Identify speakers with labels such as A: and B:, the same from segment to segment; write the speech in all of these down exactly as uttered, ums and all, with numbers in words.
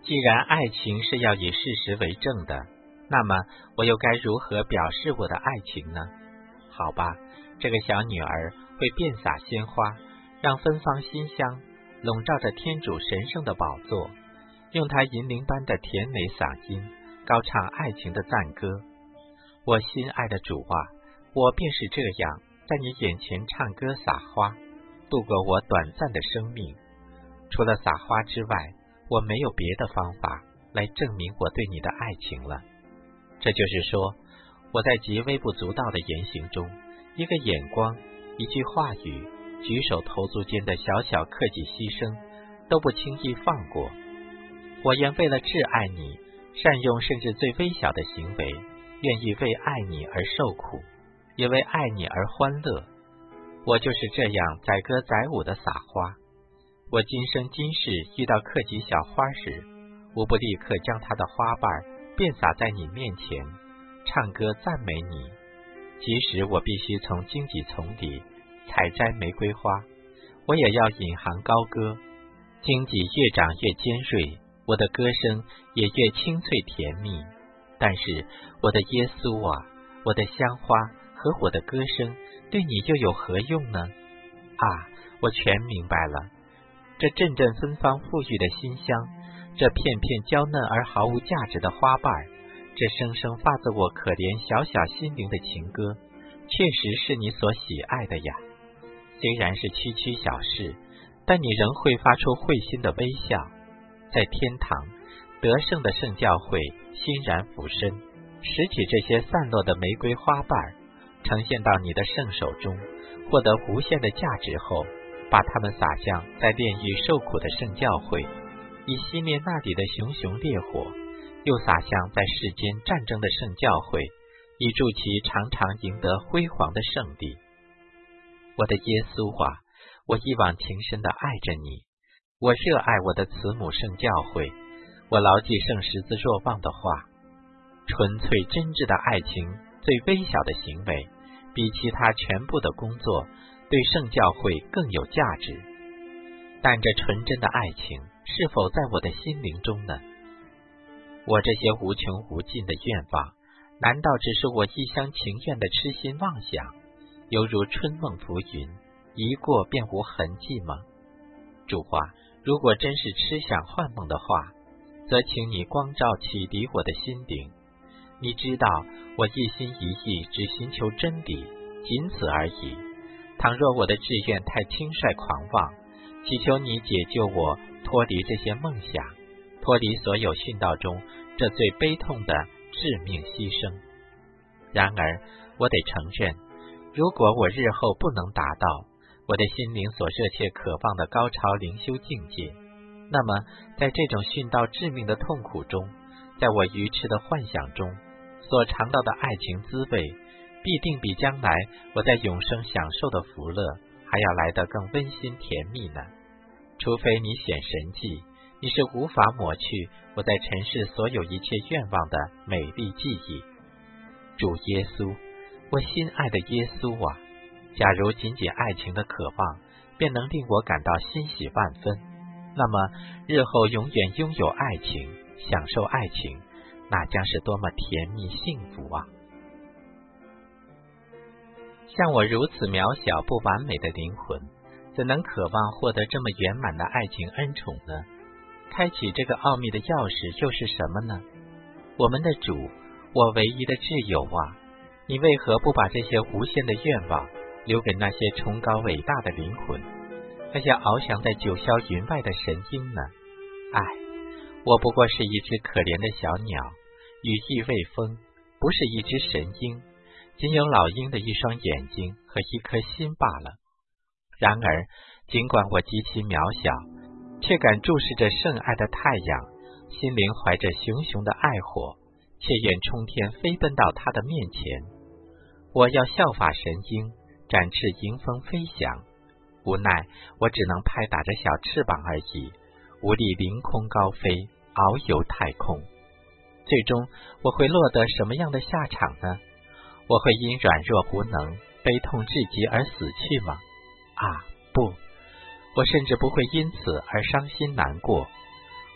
A: 既然爱情是要以事实为证的，那么我又该如何表示我的爱情呢？好吧，这个小女儿会遍洒鲜花，让芬芳馨香笼罩着天主神圣的宝座，用她银铃般的甜美嗓音高唱爱情的赞歌。我心爱的主啊，我便是这样在你眼前唱歌撒花，度过我短暂的生命。除了撒花之外，我没有别的方法来证明我对你的爱情了。这就是说，我在极微不足道的言行中，一个眼光，一句话语，举手投足间的小小克己牺牲，都不轻易放过。我愿为了挚爱你，善用甚至最微小的行为，愿意为爱你而受苦，也为爱你而欢乐。我就是这样载歌载舞的撒花。我今生今世遇到克己小花时，无不立刻将它的花瓣遍洒在你面前，唱歌赞美你。即使我必须从荆棘丛里采摘玫瑰花，我也要引吭高歌。荆棘越长越尖锐，我的歌声也越清脆甜蜜。但是我的耶稣啊，我的香花和我的歌声对你又有何用呢？啊，我全明白了。这阵阵芬芳馥郁的馨香，这片片娇嫩而毫无价值的花瓣，这声声发自我可怜小小心灵的情歌，确实是你所喜爱的呀。虽然是区区小事，但你仍会发出会心的微笑。在天堂，得胜的圣教会欣然俯身，拾起这些散落的玫瑰花瓣，呈现到你的圣手中，获得无限的价值后，把它们洒向在炼狱受苦的圣教会，以熄灭那里的熊熊烈火，又洒向在世间战争的圣教会，以助其常常赢得辉煌的胜利。我的耶稣啊，我一往情深地爱着你，我热爱我的慈母圣教会，我牢记圣十字若望的话，纯粹真挚的爱情，最微小的行为，比其他全部的工作对圣教会更有价值。但这纯真的爱情是否在我的心灵中呢？我这些无穷无尽的愿望，难道只是我一厢情愿的痴心妄想，犹如春梦浮云，一过便无痕迹吗？主啊，如果真是痴想幻梦的话，则请你光照启迪我的心灵。你知道我一心一意只寻求真理，仅此而已。倘若我的志愿太轻率狂妄，祈求你解救我，脱离这些梦想，脱离所有殉道中这最悲痛的致命牺牲。然而我得承认，如果我日后不能达到我的心灵所热切渴望的高潮灵修境界，那么在这种殉道致命的痛苦中，在我愚痴的幻想中所尝到的爱情滋味，必定比将来我在永生享受的福乐还要来得更温馨甜蜜呢。除非你显神迹，你是无法抹去我在尘世所有一切愿望的美丽记忆。主耶稣，我心爱的耶稣啊，假如仅仅爱情的渴望便能令我感到欣喜万分，那么日后永远拥有爱情，享受爱情，那将是多么甜蜜幸福啊！像我如此渺小不完美的灵魂，怎能渴望获得这么圆满的爱情恩宠呢？开启这个奥秘的钥匙又是什么呢？我们的主，我唯一的挚友啊，你为何不把这些无限的愿望留给那些崇高伟大的灵魂，那些翱翔在九霄云外的神鹰呢？唉，我不过是一只可怜的小鸟，羽翼未丰，不是一只神鹰，仅有老鹰的一双眼睛和一颗心罢了。然而尽管我极其渺小，却敢注视着圣爱的太阳，心灵怀着熊熊的爱火，且愿冲天飞奔到他的面前。我要效法神鹰，展翅迎风飞翔，无奈我只能拍打着小翅膀而已，无力凌空高飞，遨游太空。最终我会落得什么样的下场呢？我会因软弱无能，悲痛至极而死去吗？啊，不，我甚至不会因此而伤心难过。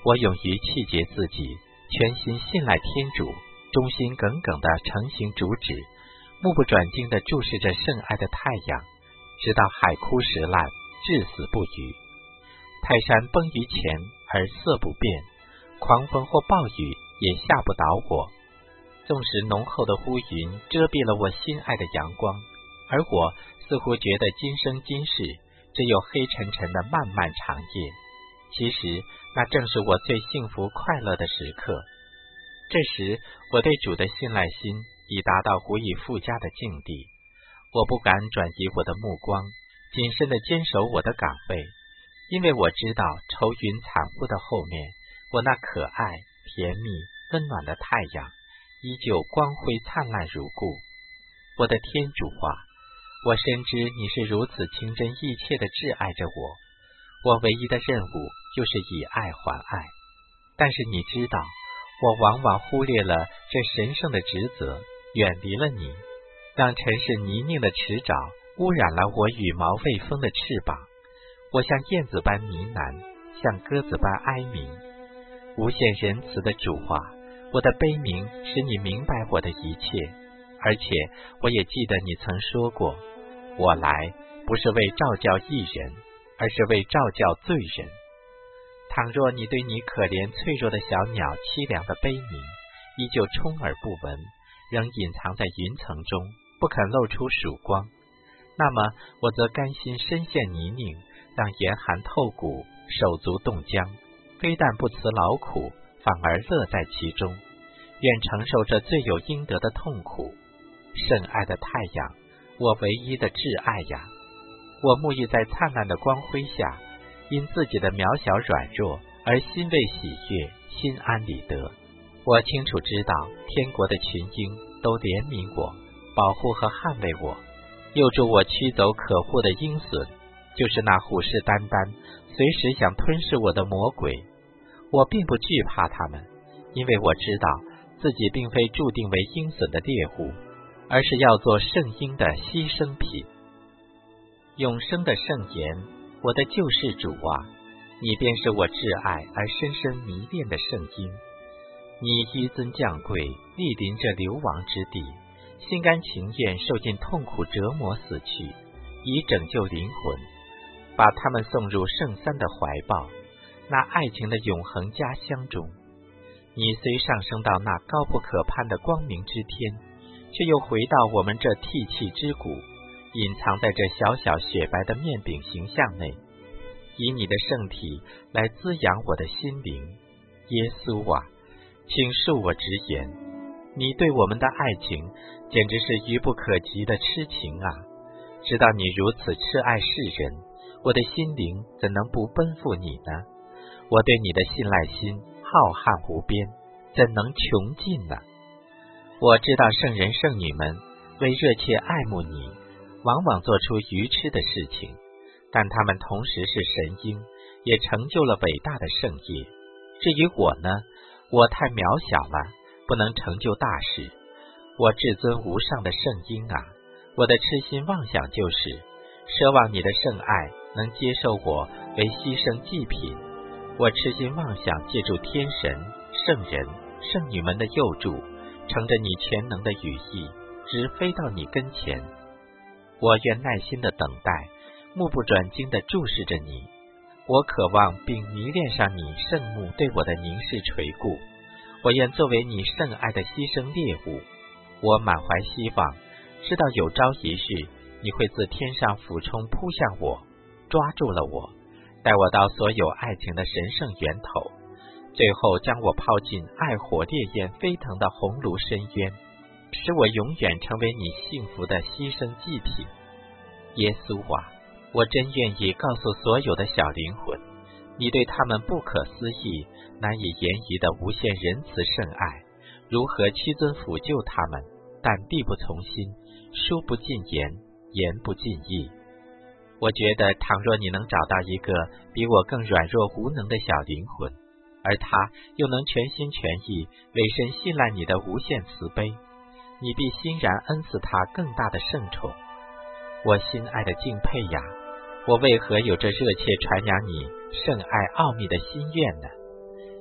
A: 我勇于气节自己，全心信赖天主，忠心耿耿地承行主旨，目不转睛地注视着圣爱的太阳，直到海枯石烂，至死不渝。泰山崩于前而色不变，狂风或暴雨也吓不倒我。纵使浓厚的乌云遮蔽了我心爱的阳光，而我似乎觉得今生今世只有黑沉沉的漫漫长夜。其实那正是我最幸福快乐的时刻。这时我对主的信赖心已达到无以复加的境地，我不敢转移我的目光，谨慎地坚守我的岗位，因为我知道愁云惨雾的后面，我那可爱、甜蜜、温暖的太阳依旧光辉灿烂如故。我的天主啊，我深知你是如此情真意切地挚爱着我，我唯一的任务就是以爱还爱。但是你知道，我往往忽略了这神圣的职责，远离了你，让尘世泥泞的池沼污染了我羽毛未丰的翅膀。我像燕子般呢喃，像鸽子般哀鸣。无限仁慈的主啊，我的悲鸣使你明白我的一切，而且我也记得你曾说过，我来不是为召教义人，而是为召教罪人。倘若你对你可怜脆弱的小鸟凄凉的悲鸣依旧充耳不闻，仍隐藏在云层中，不肯露出曙光，那么我则甘心深陷泥泞，让严寒透骨，手足冻僵，非但不辞劳苦，反而乐在其中，愿承受这罪有应得的痛苦。圣爱的太阳，我唯一的挚爱呀！我沐浴在灿烂的光辉下，因自己的渺小软弱而心未喜悦，心安理得。我清楚知道，天国的群鹰都怜悯我，保护和捍卫我，诱助我驱走可恶的鹰隼，就是那虎视眈眈，随时想吞噬我的魔鬼。我并不惧怕他们，因为我知道自己并非注定为鹰隼的猎物，而是要做圣鹰的牺牲品。永生的圣言，我的救世主啊，你便是我挚爱而深深迷恋的圣鹰。你纡尊降贵，莅临这流亡之地，心甘情愿受尽痛苦折磨死去，以拯救灵魂，把他们送入圣三的怀抱，那爱情的永恒家乡中。你虽上升到那高不可攀的光明之天，却又回到我们这涕泣之谷，隐藏在这小小雪白的面饼形象内，以你的圣体来滋养我的心灵。耶稣啊，请恕我直言，你对我们的爱情简直是愚不可及的痴情啊！知道你如此痴爱世人，我的心灵怎能不奔赴你呢？我对你的信赖心浩瀚无边，怎能穷尽呢？我知道圣人圣女们为热切爱慕你，往往做出愚痴的事情，但他们同时是神鹰，也成就了伟大的圣业。至于我呢，我太渺小了，不能成就大事。我至尊无上的圣婴啊，我的痴心妄想就是奢望你的圣爱能接受我为牺牲祭品。我痴心妄想借助天神、圣人、圣女们的佑助，乘着你全能的羽翼，直飞到你跟前。我愿耐心的等待，目不转睛地注视着你。我渴望并迷恋上你圣目对我的凝视垂顾。我愿作为你圣爱的牺牲猎物。我满怀希望，知道有朝一日你会自天上俯冲扑向我，抓住了我，带我到所有爱情的神圣源头，最后将我抛进爱火烈焰飞腾的红炉深渊，使我永远成为你幸福的牺牲祭品。耶稣啊，我真愿意告诉所有的小灵魂，你对他们不可思议、难以言喻的无限仁慈圣爱，如何屈尊抚救他们，但力不从心，书不尽言，言不尽意。我觉得倘若你能找到一个比我更软弱无能的小灵魂，而他又能全心全意委身信赖你的无限慈悲，你必欣然恩赐他更大的圣宠。我心爱的敬佩呀，我为何有着热切传扬你圣爱奥秘的心愿呢？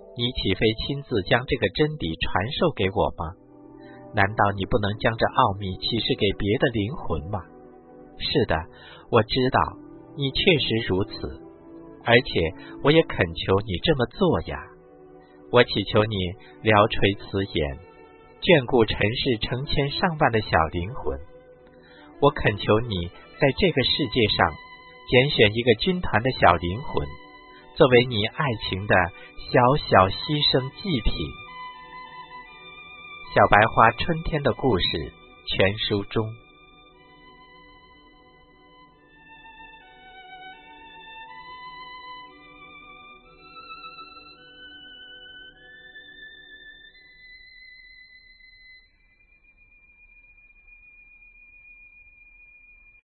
A: 你岂非亲自将这个真理传授给我吗？难道你不能将这奥秘启示给别的灵魂吗？是的，我知道，你确实如此，而且我也恳求你这么做呀。我祈求你聊垂此言，眷顾尘世成千上万的小灵魂。我恳求你在这个世界上拣选一个军团的小灵魂，作为你爱情的小小牺牲祭品。小白花春天的故事全书中。